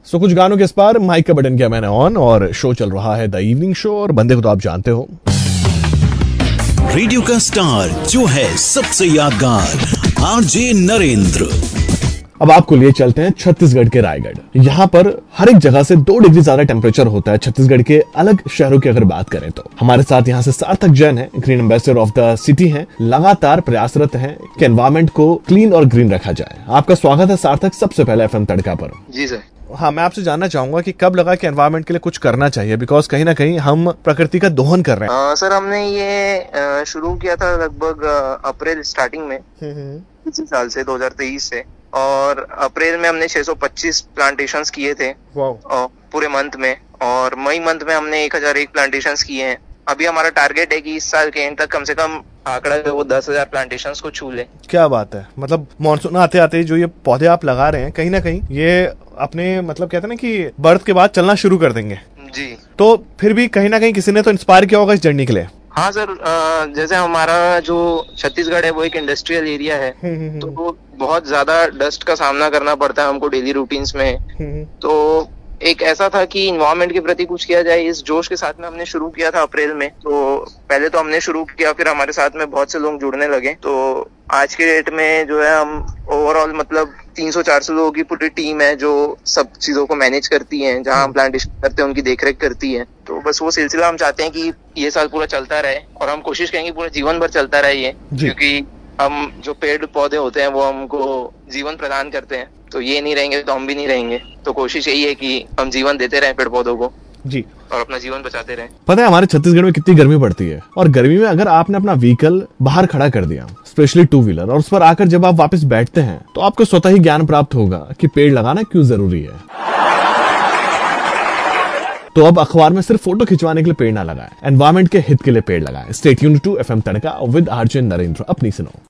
कुछ गानों के इस पार माइक का बटन किया मैंने ऑन और शो चल रहा है द इवनिंग शो और बंदे को तो आप जानते हो। रेडियो का स्टार जो है सबसे यादगार आरजे नरेंद्र। अब आपको लिए चलते हैं छत्तीसगढ़ के रायगढ़। यहाँ पर हर एक जगह से 2 डिग्री ज्यादा टेम्परेचर होता है। छत्तीसगढ़ के अलग शहरों की अगर बात करें तो हमारे साथ यहाँ से सार्थक जैन है, green ambassador of the city हैं, लगातार प्रयासरत हैं कि एनवायरमेंट को क्लीन और ग्रीन रखा जाए। आपका स्वागत है सार्थक, सबसे पहले एफएम तड़का पर। जी सर। हाँ, मैं आपसे जानना चाहूंगा कि कब लगा कि एनवायरनमेंट के लिए कुछ करना चाहिए, बिकॉज कहीं ना कहीं हम प्रकृति का दोहन कर रहे हैं। सर हमने ये शुरू किया था लगभग अप्रैल स्टार्टिंग में इसी साल से 2023 से, और अप्रैल में हमने 625 प्लांटेशंस किए थे पूरे मंथ में, और मई मंथ में हमने 1001 प्लांटेशंस किए हैं। अभी हमारा टारगेट है कि इस साल के एंड तक कम से कम आंकड़ा जो वो 10,000 प्लांटेशंस को छू ले। क्या बात है, मतलब मानसून आते आते जो ये पौधे आप लगा रहे हैं कहीं ना कहीं ये अपने मतलब कहते हैं ना कि बर्थ के बाद चलना शुरू कर देंगे। जी। तो फिर भी कहीं ना कहीं किसी ने तो इंस्पायर किया होगा इस जर्नी के लिए। हाँ सर, जैसे हमारा जो छत्तीसगढ़ है वो एक इंडस्ट्रियल एरिया है, तो बहुत ज्यादा डस्ट का सामना करना पड़ता है हमको डेली रूटीन्स में। तो एक ऐसा था कि इन्वायरमेंट के प्रति कुछ किया जाए, इस जोश के साथ में हमने शुरू किया था अप्रैल में। तो पहले तो हमने शुरू किया, फिर हमारे साथ में बहुत से लोग जुड़ने लगे। तो आज के डेट में जो है हम ओवरऑल मतलब 300-400 लोगों की पूरी टीम है जो सब चीजों को मैनेज करती है, जहाँ हम प्लांटेशन करते हैं उनकी देखरेख करती है। तो बस वो सिलसिला हम चाहते हैं कि ये साल पूरा चलता रहे, और हम कोशिश करेंगे पूरा जीवन भर चलता रहे ये, क्योंकि हम जो पेड़ पौधे होते हैं वो हमको जीवन प्रदान करते हैं। तो ये नहीं रहेंगे तो हम भी नहीं रहेंगे। तो कोशिश यही है कि हम जीवन देते रहें पेड़ पौधों को जी, और अपना जीवन बचाते रहें। पता है हमारे छत्तीसगढ़ में कितनी गर्मी पड़ती है, और गर्मी में अगर आपने अपना व्हीकल बाहर खड़ा कर दिया, स्पेशली 2 व्हीलर, और उस पर आकर जब आप वापस बैठते हैं तो आपको स्वतः ही ज्ञान प्राप्त होगा कि पेड़ लगाना क्यों जरूरी है। तो अब अखबार में सिर्फ फोटो खिंचवाने के लिए पेड़ ना लगाएं, एनवायरनमेंट के हित के लिए पेड़ लगाएं। Stay tuned to FM Tadka with RJ Narendra. अपनी सुनो।